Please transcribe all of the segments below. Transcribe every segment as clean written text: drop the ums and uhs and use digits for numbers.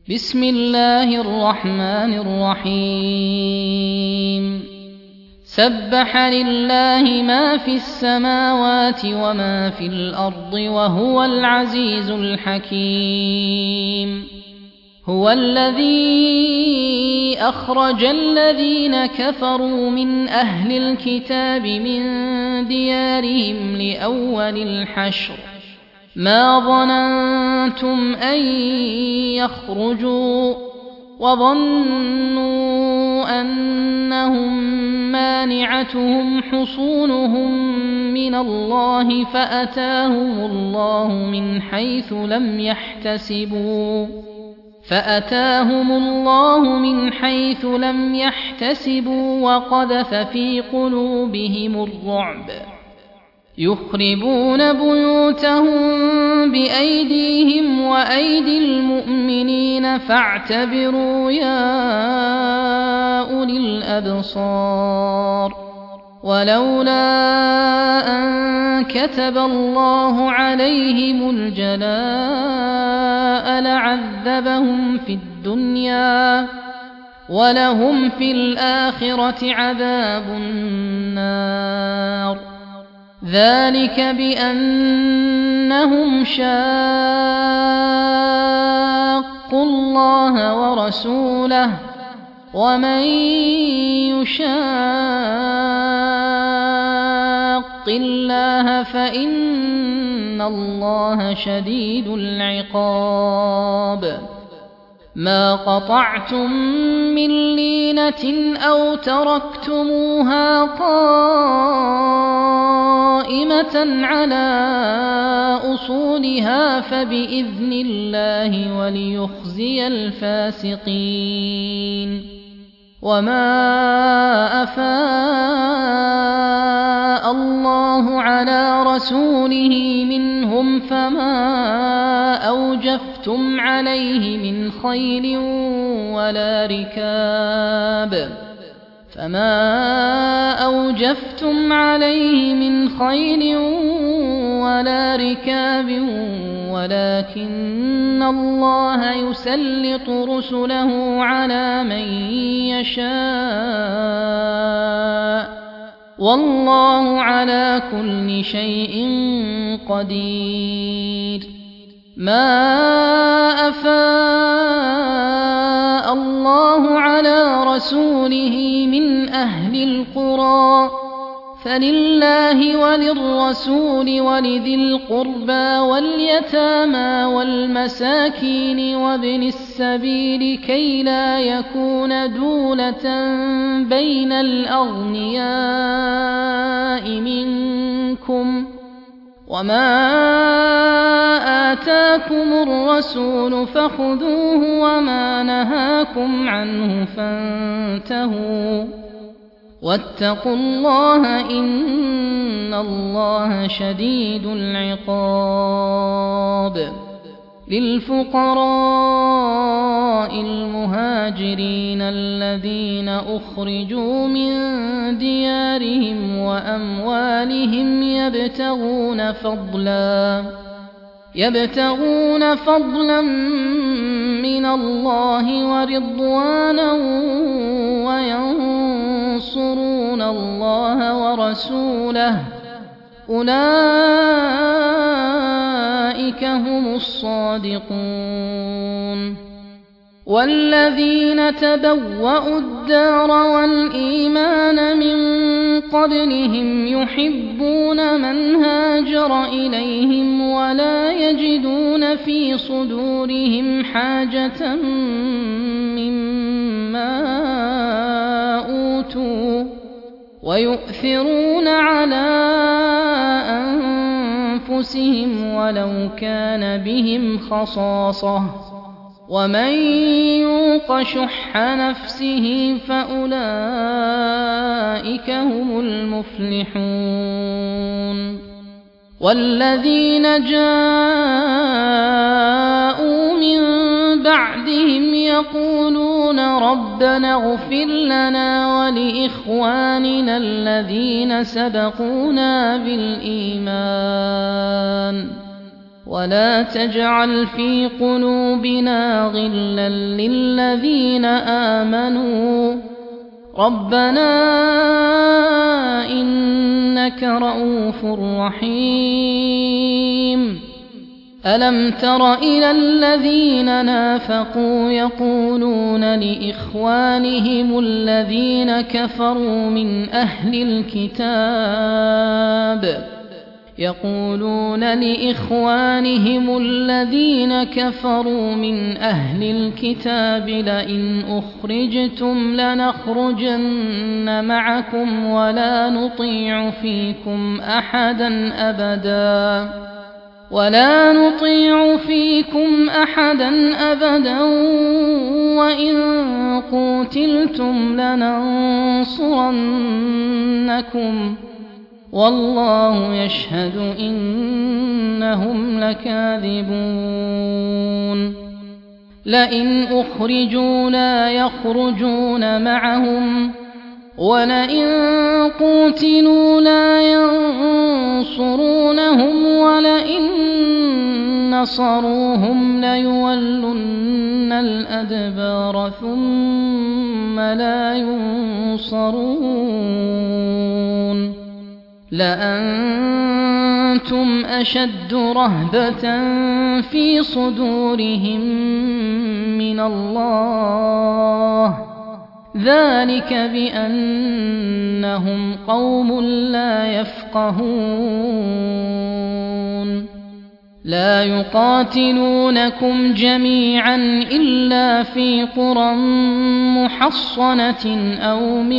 بسم الله الرحمن الرحيم سبح لله ما في السماوات وما في الأرض وهو العزيز الحكيم هو الذي أخرج الذين كفروا من أهل الكتاب من ديارهم لأول الحشر ما ظننتم أن يخرجوا وظنوا أنهم مانعتهم حصونهم من الله فأتاهم الله من حيث لم يحتسبوا وقذف في قلوبهم الرعب يخربون بيوتهم بأيديهم وأيدي المؤمنين فاعتبروا يا أولي الأبصار ولولا أن كتب الله عليهم الجلاء لعذبهم في الدنيا ولهم في الآخرة عذاب النار ذلك بأنهم شاقوا الله ورسوله ومن يشاق الله فإن الله شديد العقاب ما قطعتم من لينة أو تركتموها قائمة على أصولها فبإذن الله وليخزي الفاسقين وما أفاء الله على رسوله منهم فما أوجفتم عليه من خيل ولا ركاب ولكن الله يسلط رسله على من يشاء والله على كل شيء قدير ما أفاء الله على رسوله من أهل القرى فلله وللرسول ولذي القربى واليتامى والمساكين وابن السبيل كي لا يكون دولة بين الأغنياء منكم وما آتاكم الرسول فخذوه وما نهاكم عنه فانتهوا واتقوا الله إن الله شديد العقاب للفقراء المهاجرين الذين أخرجوا من ديارهم وأموالهم يبتغون فضلا من الله ورضوانا وينصرون الله ورسوله أولئك هم الصادقون والذين تبوأوا الدار والإيمان من قبلهم يحبون من هاجر إليهم ولا يجدون في صدورهم حاجة مما أوتوا ويؤثرون على أنفسهم ولو كان بهم خصاصة ومن يوق شح نفسه فأولئك هم المفلحون والذين جاءوا من بعدهم يقولون ربنا اغفر لنا ولإخواننا الذين سبقونا بالإيمان ولا تجعل في قلوبنا غلا للذين آمنوا ربنا إنك رءوف رحيم ألم تر إلى الذين نافقوا يقولون لإخوانهم الذين كفروا من أهل الكتاب لئن أخرجتم لنخرجن معكم ولا نطيع فيكم أحدا أبدا وإن قوتلتم لننصرنكم والله يشهد إنهم لكاذبون لئن أخرجوا لا يخرجون معهم ولئن قوتلوا لا ينصرونهم ولئن نصروهم ليولن الأدبار ثم لا ينصرون لأنتم أشد رهبة في صدورهم من الله ذلك بأنهم قوم لا يفقهون لا يقاتلونكم جميعا إلا في قرى محصنة أو من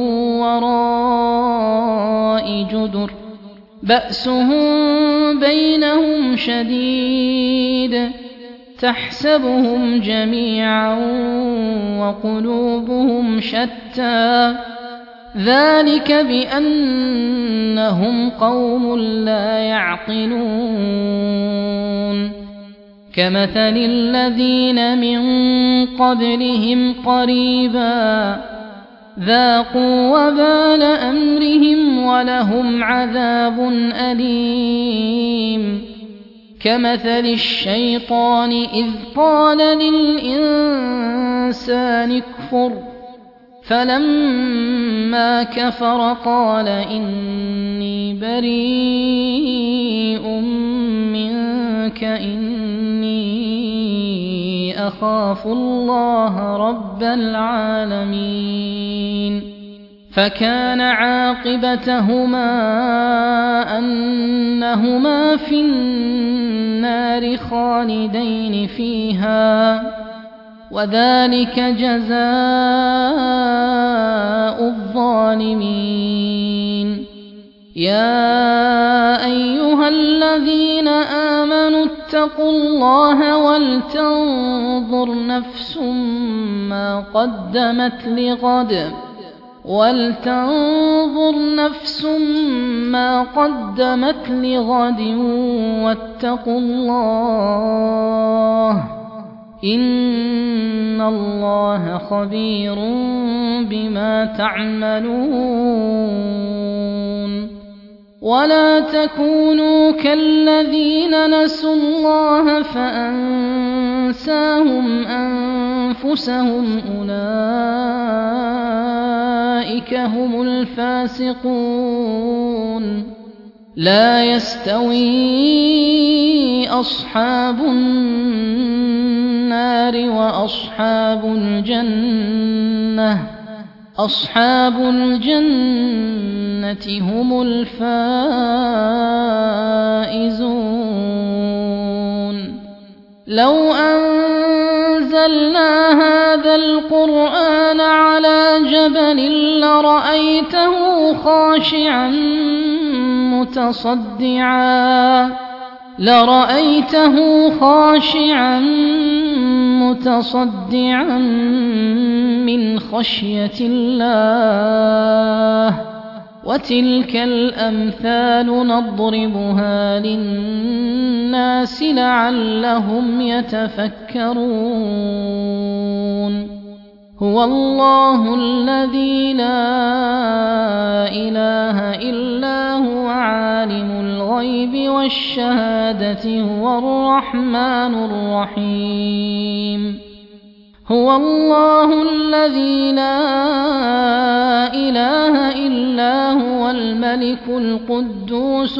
وراء جدر بأسهم بينهم شديد تحسبهم جميعا وقلوبهم شتى ذلك بأنهم قوم لا يعقلون كمثل الذين من قبلهم قريبا ذاقوا وبال أمرهم ولهم عذاب أليم كمثل الشيطان إذ قال للإنسان اكفر فلما كفر قال إني بريء منك إني أخاف الله رب العالمين فكان عاقبتهما أنهما في النار خالدين فيها وذلك جزاء الظالمين يا أيها الذين آمنوا اتقوا الله ولتنظر نفس ما قدمت لغد واتقوا الله إن الله خبير بما تعملون ولا تكونوا كالذين نسوا الله فأنساهم أنفسهم أولئك هم الفاسقون لا يستوي أصحاب النار وأصحاب الجنة هم الفائزون لو أنزلنا هذا القرآن على جبل لرأيته خاشعا متصدعا من خشية الله وتلك الأمثال نضربها للناس لعلهم يتفكرون هو الله الذي لا إله إلا هو عالم الغيب الغيب والشهادة هو الرحمن الرحيم هو الله الذي لا إله إلا هو الملك القدوس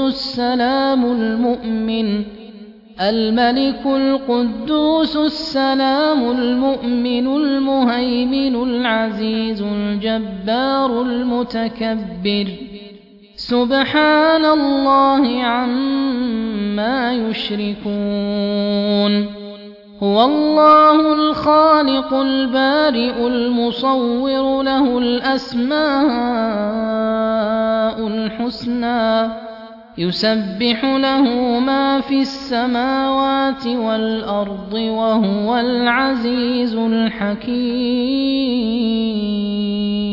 السلام المؤمن المهيمن العزيز الجبار المتكبر سبحان الله عما يشركون هو الله الخالق البارئ المصور له الأسماء الحسنى يسبح له ما في السماوات والأرض وهو العزيز الحكيم